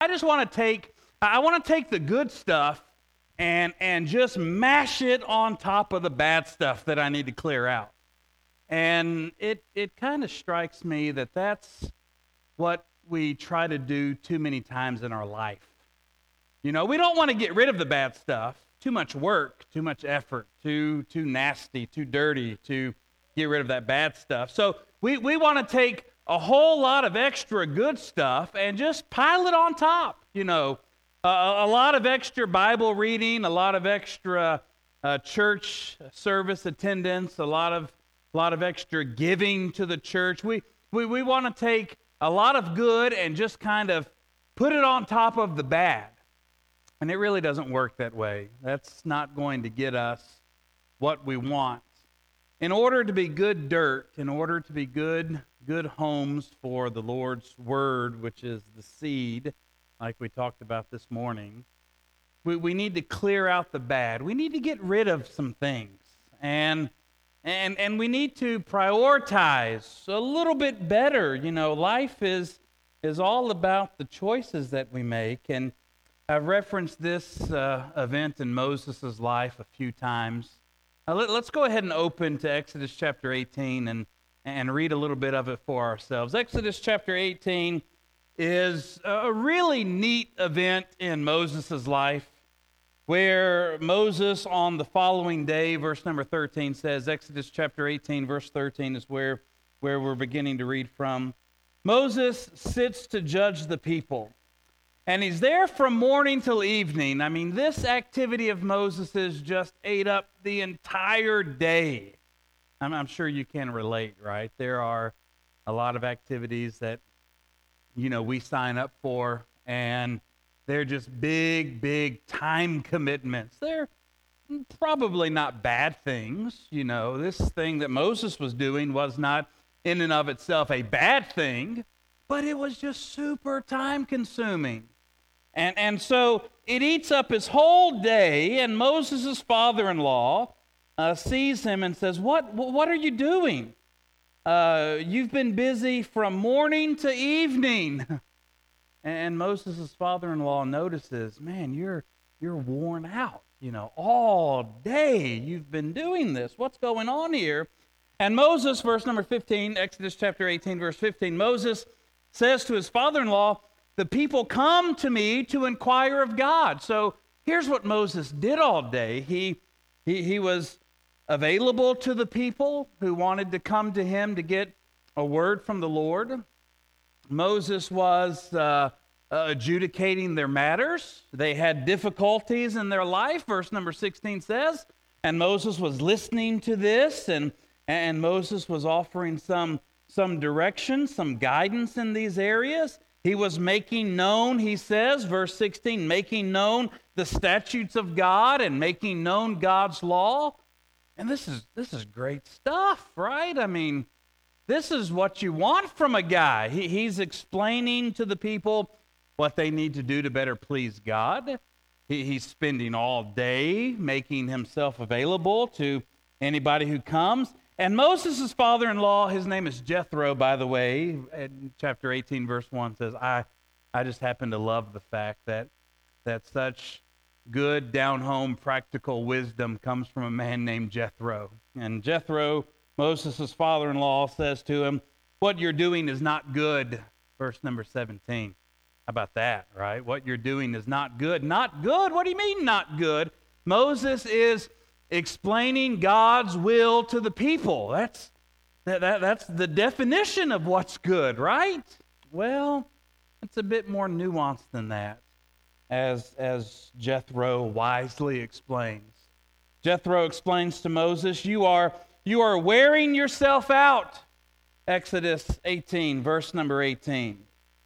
just want to take the good stuff and just mash it on top of the bad stuff that I need to clear out. And it kind of strikes me that that's what we try to do too many times in our life. We don't want to get rid of the bad stuff. Too much work, too much effort, too nasty, too dirty to get rid of that bad stuff. So we want to take a whole lot of extra good stuff and just pile it on top. A lot of extra Bible reading, a lot of extra church service attendance, a lot of extra giving to the church. We want to take a lot of good and just kind of put it on top of the bad. And it really doesn't work that way. That's not going to get us what we want. In order to be good dirt, in order to be good homes for the Lord's word, which is the seed, like we talked about this morning, we need to clear out the bad. We need to get rid of some things. And we need to prioritize a little bit better. Life is all about the choices that we make. And I've referenced this event in Moses' life a few times. Let's go ahead and open to Exodus chapter 18 and read a little bit of it for ourselves. Exodus chapter 18 is a really neat event in Moses' life where Moses on the following day, verse number 13 says, Exodus chapter 18, verse 13 is where we're beginning to read from. Moses sits to judge the people. And he's there from morning till evening. I mean, this activity of Moses's just ate up the entire day. I'm sure you can relate, right? There are a lot of activities that, we sign up for, and they're just big time commitments. They're probably not bad things. This thing that Moses was doing was not in and of itself a bad thing, but it was just super time consuming. And so it eats up his whole day, and Moses' father-in-law sees him and says, What are you doing? You've been busy from morning to evening. And Moses' father-in-law notices, man, you're worn out. All day you've been doing this. What's going on here? And Moses, verse number 15, Exodus chapter 18, verse 15, Moses says to his father-in-law, the people come to me to inquire of God. So here's what Moses did all day. He was available to the people who wanted to come to him to get a word from the Lord. Moses was adjudicating their matters. They had difficulties in their life, verse number 16 says, and Moses was listening to this, and Moses was offering some direction, some guidance in these areas. He was making known, he says, verse 16, making known the statutes of God and making known God's law. And this is great stuff, right? I mean, this is what you want from a guy. He's explaining to the people what they need to do to better please God. He's spending all day making himself available to anybody who comes. And Moses' father-in-law, his name is Jethro, by the way, in chapter 18, verse 1 says, I just happen to love the fact that such good, down-home, practical wisdom comes from a man named Jethro. And Jethro, Moses' father-in-law, says to him, what you're doing is not good, verse number 17. How about that, right? What you're doing is not good. Not good? What do you mean not good? Moses is explaining God's will to the people. That's the definition of what's good, right? Well, it's a bit more nuanced than that, as Jethro wisely explains. Jethro explains to Moses, you are wearing yourself out. Exodus 18, verse number 18.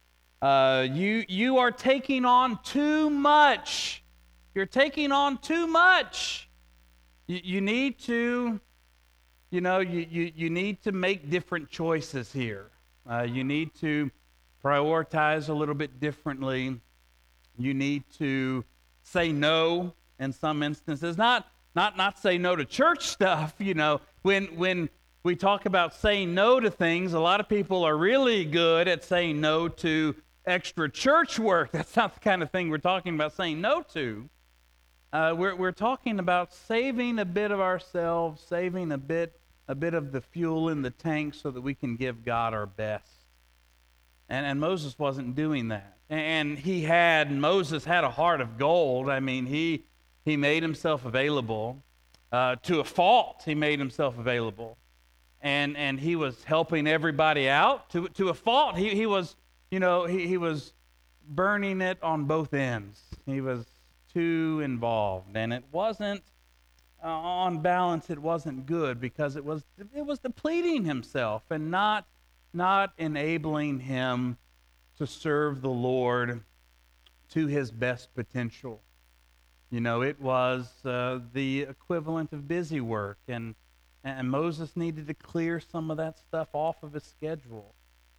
You are taking on too much. You're taking on too much. You need to, you need to make different choices here. You need to prioritize a little bit differently. You need to say no in some instances. Not say no to church stuff. When we talk about saying no to things, a lot of people are really good at saying no to extra church work. That's not the kind of thing we're talking about saying no to. We're talking about saving a bit of ourselves, saving a bit of the fuel in the tank so that we can give God our best. And Moses wasn't doing that. And Moses had a heart of gold. I mean, he made himself available. To a fault, he made himself available. And he was helping everybody out. To a fault, he was, he was burning it on both ends. He was too involved. And it wasn't, on balance, it wasn't good because it was depleting himself and not enabling him to serve the Lord to his best potential. It was the equivalent of busy work, and Moses needed to clear some of that stuff off of his schedule.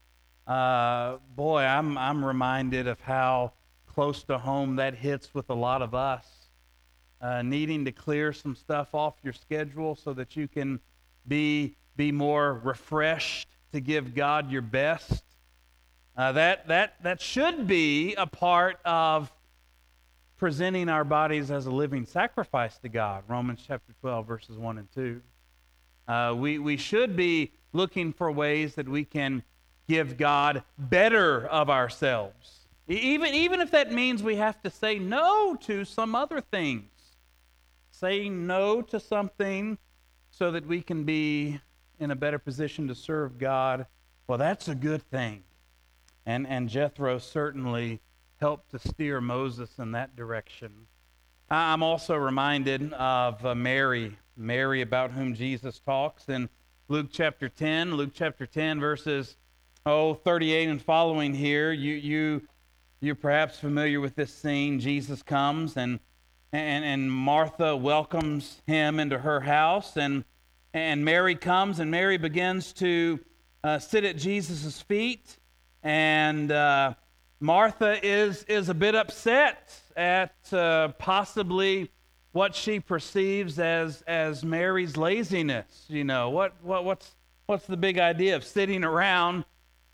Boy, I'm reminded of how close to home that hits with a lot of us, needing to clear some stuff off your schedule so that you can be more refreshed to give God your best. That should be a part of presenting our bodies as a living sacrifice to God. Romans chapter 12, verses 1 and 2. We should be looking for ways that we can give God better of ourselves. Even if that means we have to say no to some other things. Saying no to something so that we can be in a better position to serve God, well, that's a good thing. And Jethro certainly helped to steer Moses in that direction. I'm also reminded of Mary about whom Jesus talks in Luke chapter 10. Luke chapter 10, verses 38 and following here. You're perhaps familiar with this scene. Jesus comes and Martha welcomes him into her house, and Mary comes, and Mary begins to sit at Jesus' feet, and Martha is a bit upset at possibly what she perceives as Mary's laziness. What's the big idea of sitting around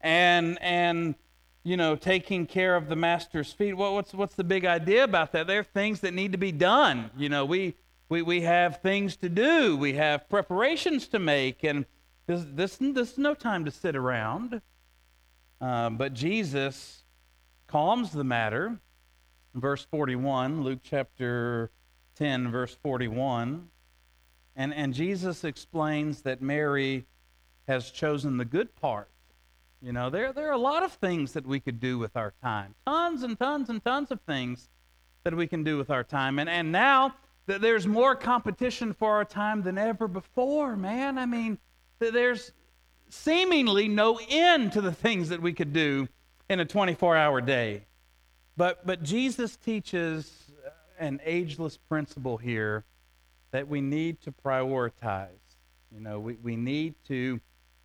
and taking care of the master's feet? What's the big idea about that? There are things that need to be done. We have things to do. We have preparations to make, and this is no time to sit around. But Jesus calms the matter. Verse 41, Luke chapter 10, verse 41. And Jesus explains that Mary has chosen the good part. There are a lot of things that we could do with our time. Tons and tons and tons of things that we can do with our time. And now that there's more competition for our time than ever before, man. I mean, there's seemingly no end to the things that we could do in a 24-hour day. But Jesus teaches an ageless principle here that we need to prioritize. We need to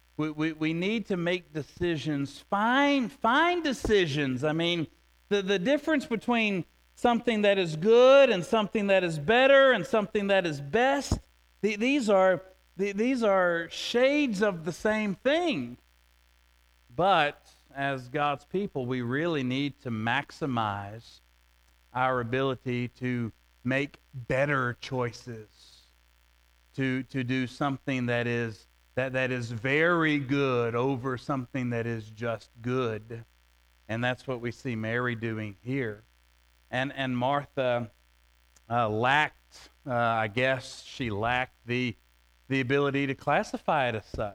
make decisions, fine decisions. I mean, the difference between something that is good and something that is better and something that is best, these are shades of the same thing. But as God's people, we really need to maximize our ability to make better choices, to do something that is very good over something that is just good. And that's what we see Mary doing here. And Martha lacked, I guess she lacked the ability to classify it as such.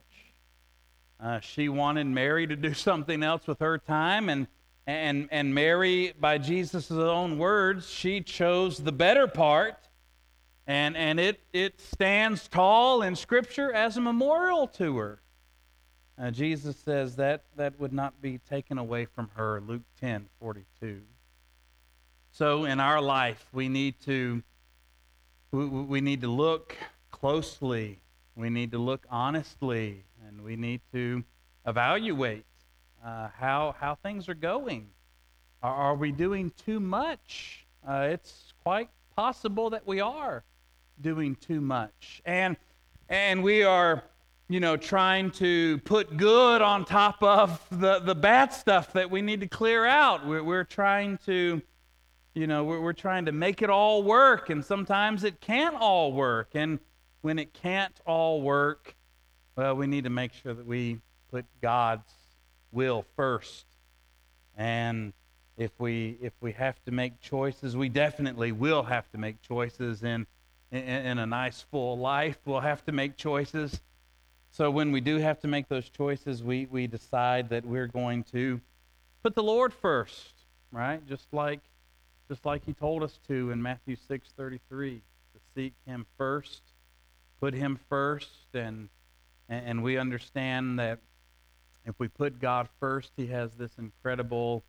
She wanted Mary to do something else with her time, and Mary, by Jesus' own words, she chose the better part, and it stands tall in Scripture as a memorial to her. Jesus says that would not be taken away from her, Luke 10:42. So in our life, we need to look closely, we need to look honestly, and we need to evaluate how things are going. Are we doing too much? It's quite possible that we are doing too much, and we are trying to put good on top of the bad stuff that we need to clear out. We're trying to, we're trying to make it all work, and sometimes it can't all work. And when it can't all work, well, we need to make sure that we put God's will first. And if we have to make choices, we definitely will have to make choices in a nice full life. We'll have to make choices. So when we do have to make those choices, we decide that we're going to put the Lord first, right? Just like he told us to in Matthew 6:33, to seek him first, put him first, and we understand that if we put God first, he has this incredible,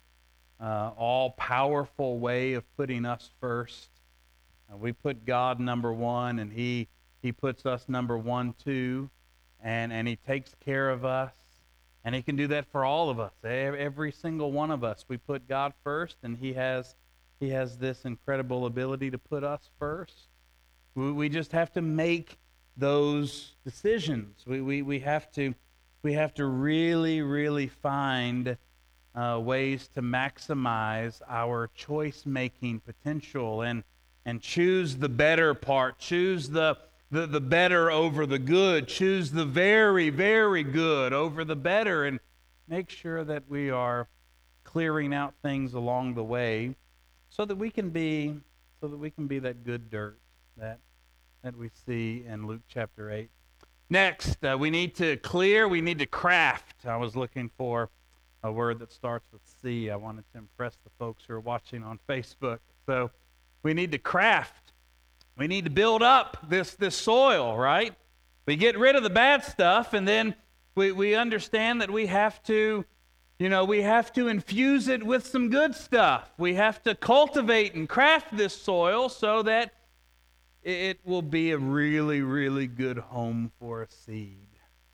all-powerful way of putting us first. We put God number one, and he puts us number 1, 2, and he takes care of us. And he can do that for all of us, every single one of us. We put God first, and he has this incredible ability to put us first. We just have to make those decisions. We have to really, really find ways to maximize our choice-making potential and choose the better part, choose the better over the good, choose the very, very good over the better, and make sure that we are clearing out things along the way so that we can be that good dirt that we see in Luke chapter 8. Next, we need to craft. I was looking for a word that starts with C. I wanted to impress the folks who are watching on Facebook. So we need to craft. We need to build up this soil, right? We get rid of the bad stuff, and then we understand that we have to infuse it with some good stuff. We have to cultivate and craft this soil so that it will be a really, really good home for a seed.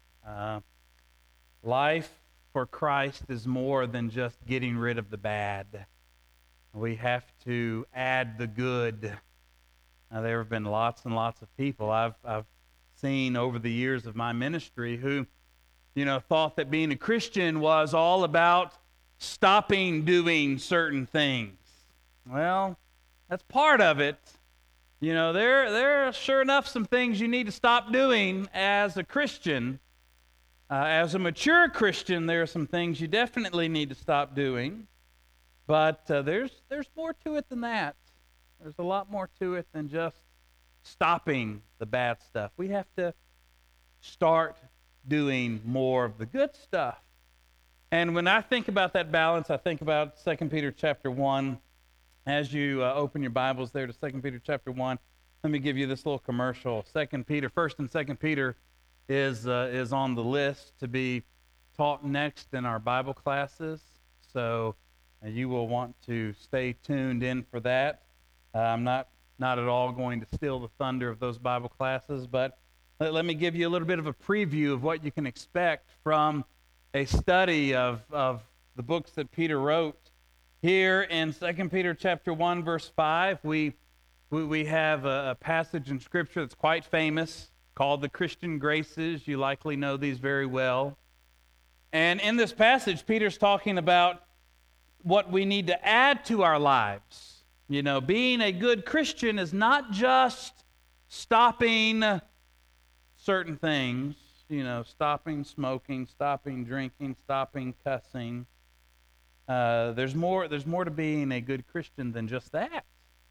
Life for Christ is more than just getting rid of the bad. We have to add the good. Now, there have been lots and lots of people I've seen over the years of my ministry who, thought that being a Christian was all about stopping doing certain things. Well, that's part of it. There are sure enough some things you need to stop doing as a Christian. As a mature Christian, there are some things you definitely need to stop doing. But there's more to it than that. There's a lot more to it than just stopping the bad stuff. We have to start doing more of the good stuff. And when I think about that balance, I think about 2 Peter chapter 1. As you open your Bibles there to 2 Peter chapter 1, let me give you this little commercial. 1st and 2 Peter is on the list to be taught next in our Bible classes. So you will want to stay tuned in for that. I'm not at all going to steal the thunder of those Bible classes, but let me give you a little bit of a preview of what you can expect from a study of the books that Peter wrote. Here in 2 Peter chapter 1, verse 5, we have a passage in Scripture that's quite famous called the Christian Graces. You likely know these very well. And in this passage, Peter's talking about what we need to add to our lives. Being a good Christian is not just stopping certain things, stopping smoking, stopping drinking, stopping cussing. There's more to being a good Christian than just that,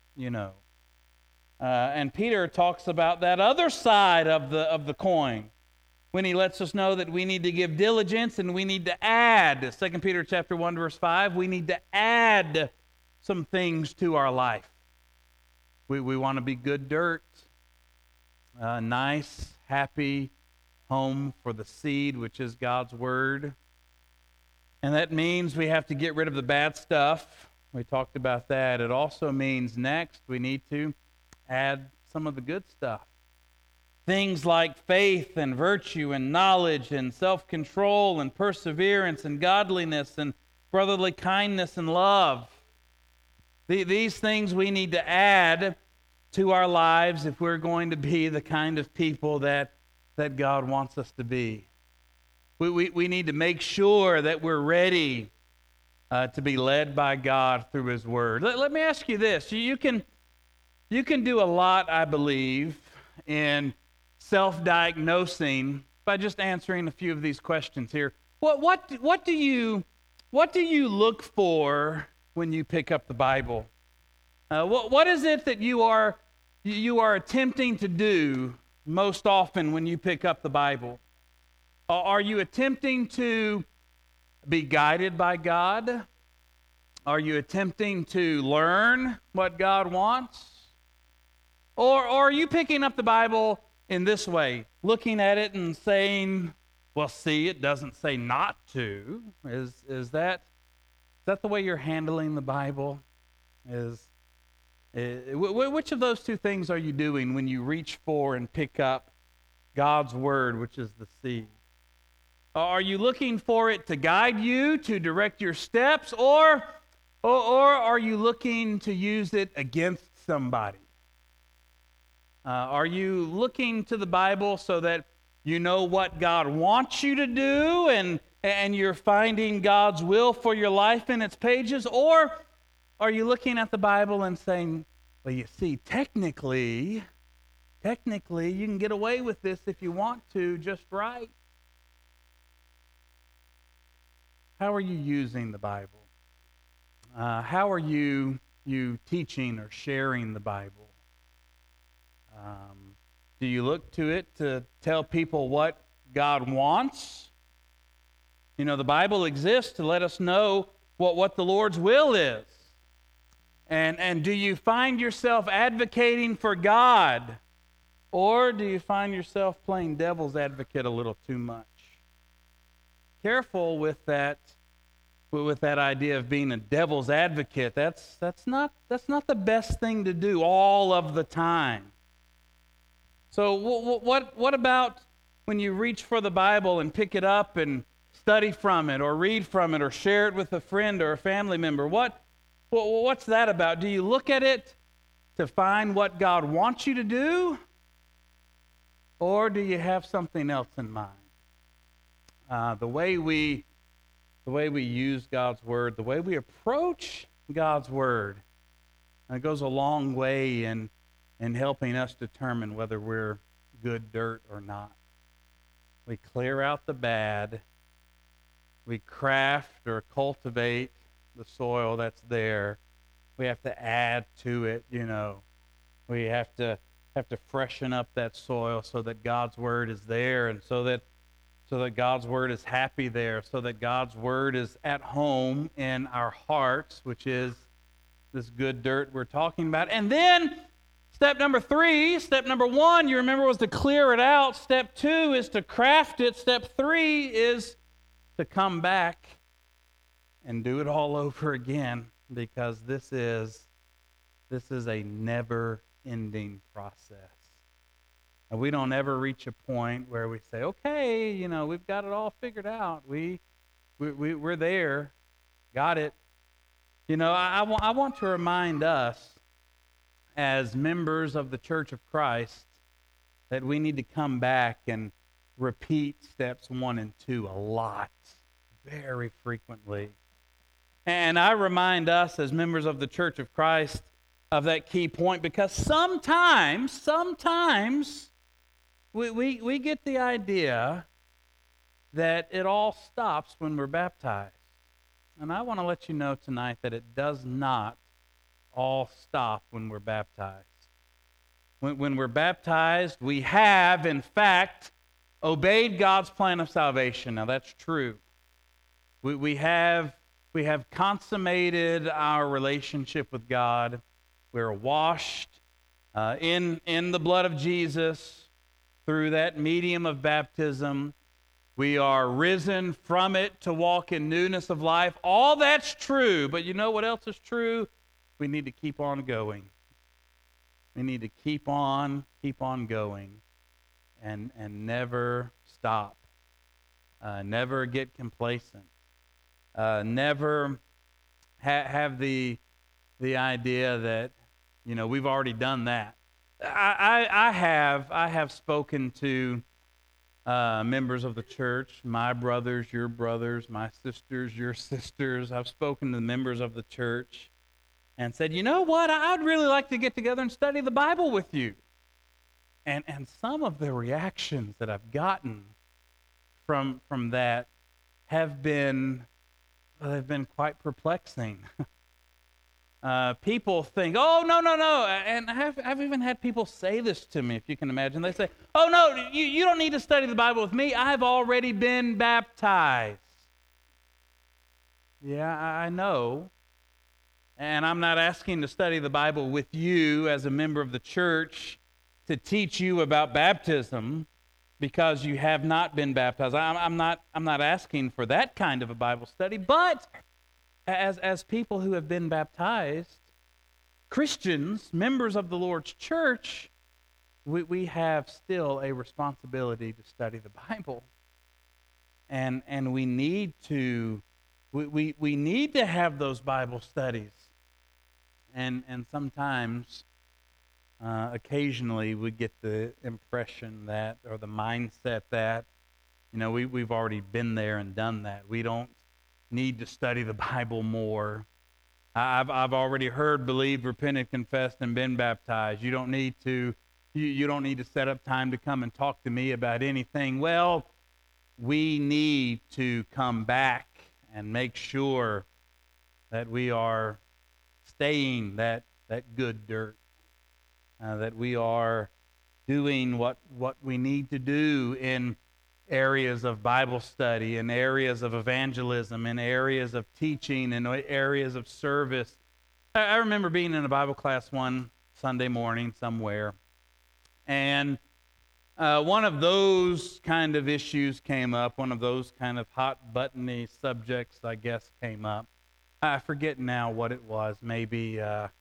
And Peter talks about that other side of the coin when he lets us know that we need to give diligence and we need to add. 2 Peter chapter 1, verse 5, we need to add some things to our life. We want to be good dirt, a nice, happy home for the seed, which is God's word. And that means we have to get rid of the bad stuff. We talked about that. It also means next we need to add some of the good stuff. Things like faith and virtue and knowledge and self-control and perseverance and godliness and brotherly kindness and love. These things we need to add to our lives if we're going to be the kind of people that that God wants us to be. We need to make sure that we're ready to be led by God through His Word. Let me ask you this. You can do a lot, I believe, in self-diagnosing by just answering a few of these questions here. What do you look for when you pick up the Bible? What is it that you are attempting to do most often when you pick up the Bible? Are you attempting to be guided by God? Are you attempting to learn what God wants? Or are you picking up the Bible in this way, looking at it and saying, well, see, it doesn't say not to. Is that the way you're handling the Bible? Which of those two things are you doing when you reach for and pick up God's Word, which is the seed? Are you looking for it to guide you, to direct your steps, or are you looking to use it against somebody? Are you looking to the Bible so that you know what God wants you to do and you're finding God's will for your life in its pages? Or are you looking at the Bible and saying, well, you see, technically, you can get away with this if you want to, just right. How are you using the Bible? How are you teaching or sharing the Bible? Do you look to it to tell people what God wants? You know, the Bible exists to let us know what the Lord's will is. And do you find yourself advocating for God? Or do you find yourself playing devil's advocate a little too much? Careful with that idea of being a devil's advocate. That's not the best thing to do all of the time. So what about when you reach for the Bible and pick it up and study from it or read from it or share it with a friend or a family member? What's that about? Do you look at it to find what God wants you to do? Or do you have something else in mind? The way we use God's Word, the way we approach God's Word, it goes a long way in helping us determine whether we're good dirt or not. We clear out the bad. We craft or cultivate the soil that's there. We have to add to it, you know. We have to freshen up that soil so that God's Word is there, and so that God's Word is happy there, so that God's Word is at home in our hearts, which is this good dirt we're talking about. And then step number 1, you remember, was to clear it out. Step 2 is to craft it. Step 3 is to come back and do it all over again, because this is a never-ending process. And we don't ever reach a point where we say, okay, you know, we've got it all figured out. We're there. Got it. You know, I want to remind us as members of the Church of Christ that we need to come back and repeat steps 1 and 2 a lot, very frequently. And I remind us as members of the Church of Christ of that key point, because sometimes we get the idea that it all stops when we're baptized. And I want to let you know tonight that it does not all stop when we're baptized. When we're baptized, we have, in fact, obeyed God's plan of salvation. Now, that's true. We have consummated our relationship with God. We're washed in the blood of Jesus through that medium of baptism. We are risen from it to walk in newness of life. All that's true, but you know what else is true? We need to keep on going. We need to keep on going and never stop. Never get complacent. Never have the idea that, you know, we've already done that. I have spoken to members of the church, my brothers, my sisters, your sisters. I've spoken to members of the church and said, you know what, I'd really like to get together and study the Bible with you. And some of the reactions that I've gotten from that have been quite perplexing. People think, oh, no. And I've even had people say this to me, if you can imagine. They say, oh, no, you don't need to study the Bible with me. I've already been baptized. Yeah, I know. And I'm not asking to study the Bible with you as a member of the church to teach you about baptism because you have not been baptized. I'm not asking for that kind of a Bible study, but as people who have been baptized, Christians, members of the Lord's church, we have still a responsibility to study the Bible. And we need to we need to have those Bible studies. And sometimes occasionally we get the impression that, or the mindset that, we've already been there and done that. We don't need to study the Bible more. I've already heard, believed, repented, confessed, and been baptized. You don't need to set up time to come and talk to me about anything. Well, we need to come back and make sure that we are staying that good dirt, that we are doing what we need to do in areas of Bible study, in areas of evangelism, in areas of teaching, in areas of service. I remember being in a Bible class one Sunday morning somewhere, and one of those kind of issues came up, one of those kind of hot-buttony subjects, I guess, came up. I forget now what it was. Maybe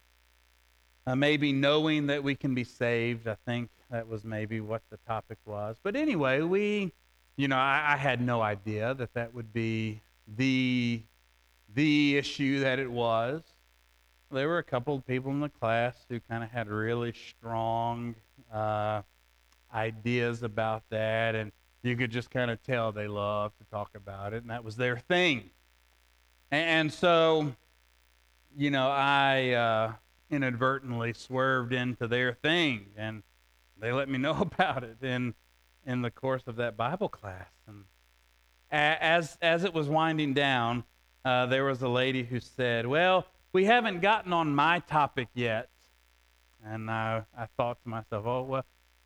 knowing that we can be saved. I think that was maybe what the topic was. But anyway, I had no idea that would be the issue that it was. There were a couple of people in the class who kind of had really strong ideas about that, and you could just kind of tell they loved to talk about it, and that was their thing. And so, I inadvertently swerved into their thing, and they let me know about it in the course of that Bible class. And as it was winding down, there was a lady who said, well, we haven't gotten on my topic yet. And I thought to myself,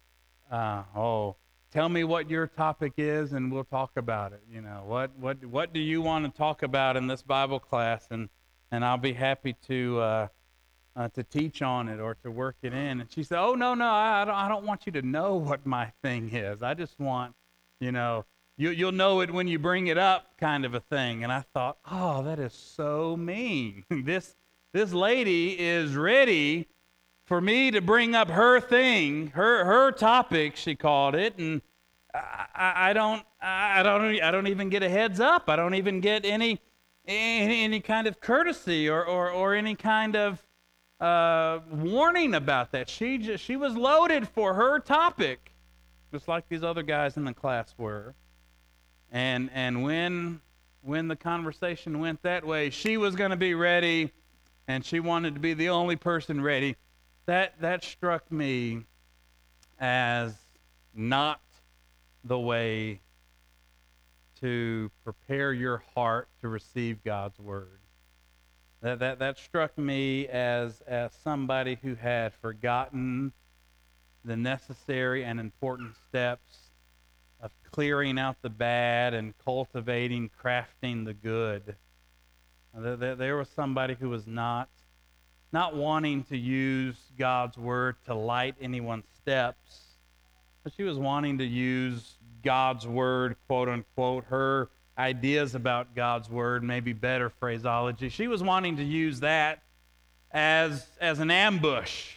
tell me what your topic is and we'll talk about it. What do you want to talk about in this Bible class? And I'll be happy to teach on it or to work it in. And she said, oh, no, I don't want you to know what my thing is. I just want, you'll know it when you bring it up, kind of a thing. And I thought, oh, that is so mean. This lady is ready for me to bring up her thing, her topic, she called it, and I don't even get a heads up. I don't even get any kind of courtesy or any kind of warning about that. She was loaded for her topic, just like these other guys in the class were. And when the conversation went that way, she was going to be ready, and she wanted to be the only person ready. That struck me as not the way to prepare your heart to receive God's word. That struck me as somebody who had forgotten the necessary and important steps of clearing out the bad and cultivating, crafting the good. There was somebody who was not wanting to use God's word to light anyone's steps, but she was wanting to use God's word, quote unquote, her ideas about God's word, maybe better phraseology. She was wanting to use that as an ambush.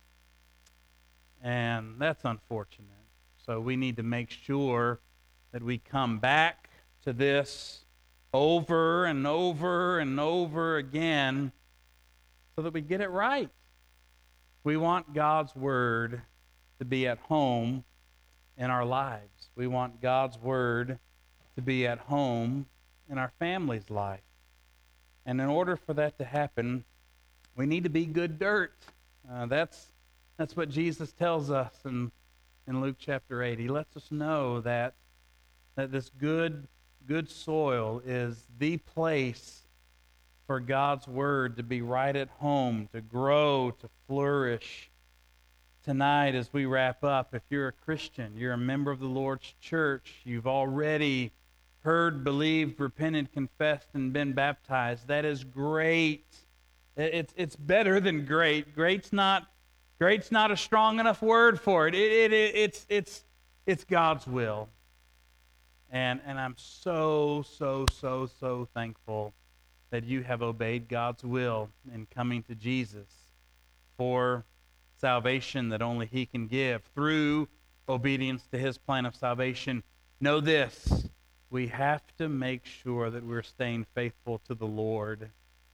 And that's unfortunate. So we need to make sure that we come back to this over and over and over again so that we get it right. We want God's word to be at home in our lives. We want God's Word to be at home in our family's life. And in order for that to happen, we need to be good dirt. That's what Jesus tells us in Luke chapter 8. He lets us know that this good soil is the place for God's Word to be right at home, to grow, to flourish. Tonight, as we wrap up, if you're a Christian, you're a member of the Lord's church, you've already heard, believed, repented, confessed, and been baptized, that is great. It's better than great. Great's not a strong enough word for it. It's God's will. And I'm so thankful that you have obeyed God's will in coming to Jesus for salvation that only He can give through obedience to His plan of salvation. Know this, we have to make sure that we're staying faithful to the Lord,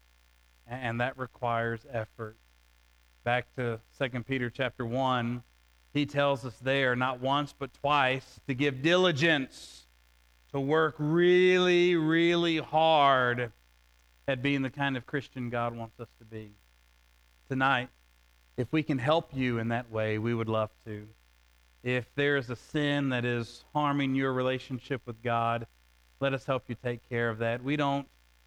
and that requires effort. Back to 2 Peter chapter 1, he tells us there, not once but twice, to give diligence, to work really, really hard at being the kind of Christian God wants us to be. Tonight, if we can help you in that way, we would love to. If there is a sin that is harming your relationship with God, let us help you take care of that. We don't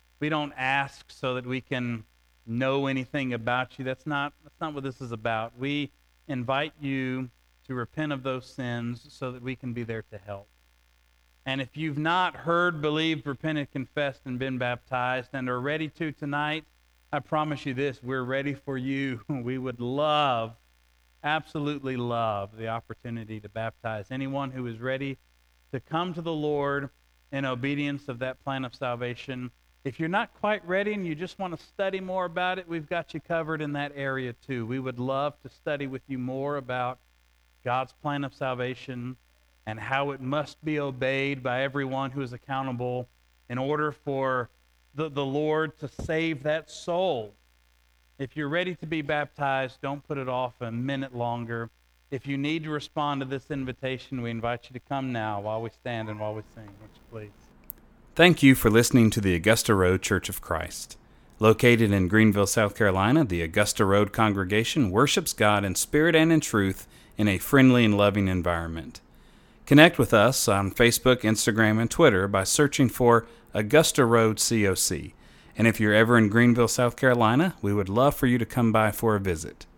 ask so that we can know anything about you. That's not what this is about. We invite you to repent of those sins so that we can be there to help. And if you've not heard, believed, repented, confessed, and been baptized and are ready to tonight, I promise you this, we're ready for you. We would love, absolutely love, the opportunity to baptize anyone who is ready to come to the Lord in obedience of that plan of salvation. If you're not quite ready and you just want to study more about it, we've got you covered in that area too. We would love to study with you more about God's plan of salvation and how it must be obeyed by everyone who is accountable in order for the Lord to save that soul. If you're ready to be baptized, don't put it off a minute longer. If you need to respond to this invitation, we invite you to come now while we stand and while we sing. Would you please? Thank you for listening to the Augusta Road Church of Christ. Located in Greenville, South Carolina, the Augusta Road congregation worships God in spirit and in truth in a friendly and loving environment. Connect with us on Facebook, Instagram, and Twitter by searching for Augusta Road COC. And if you're ever in Greenville, South Carolina, we would love for you to come by for a visit.